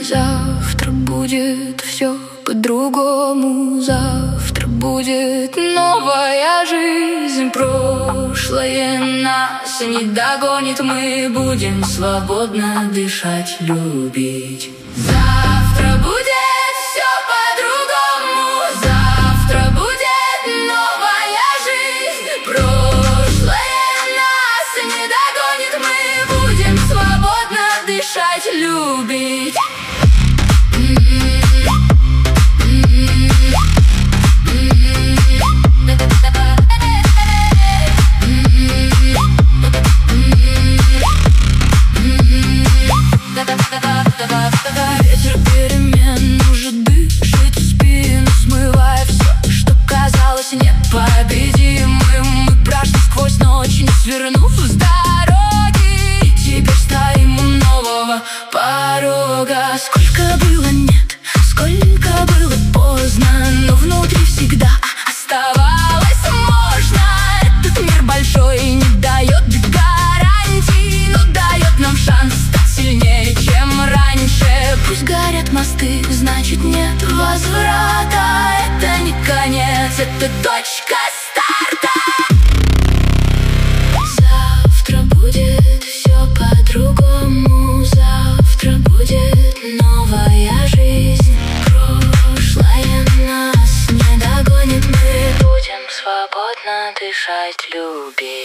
Завтра будет все по-другому. Завтра будет новая жизнь. Прошлое нас не догонит. Мы будем свободно дышать, любить. Завтра будет все по-другому. Завтра будет новая жизнь. Прошлое нас не догонит. Мы будем свободно дышать, любить. Ветер перемен уже дышит в спину, смывая все, что казалось непобедимым. Мы прошли сквозь ночь, не свернув с дороги, и теперь стоим у нового порога. Сколько было нет, сколько было поздно, но внутри всегда оставалось можно. Этот мир большой и не дает гарантий, но дает нам шанс стать сильнее, чем раньше. Пусть горят мосты, значит нет возврата. Это не конец, это точка старта. Завтра будет все по-другому. Завтра будет новая жизнь. Прошлое нас не догонит. Мы будем свободно дышать, любить.